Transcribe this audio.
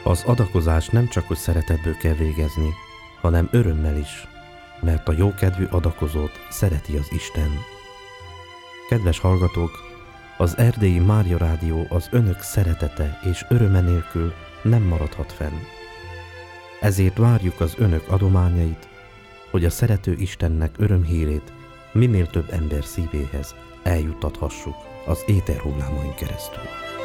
Az adakozást nem csak hogy szeretetből kell végezni, hanem örömmel is, mert a jókedvű adakozót szereti az Isten. Kedves hallgatók, az Erdélyi Mária Rádió az önök szeretete és öröme nélkül nem maradhat fenn. Ezért várjuk az önök adományait, hogy a szerető Istennek örömhírét minél több ember szívéhez eljuttathassuk az éterhullámain keresztül.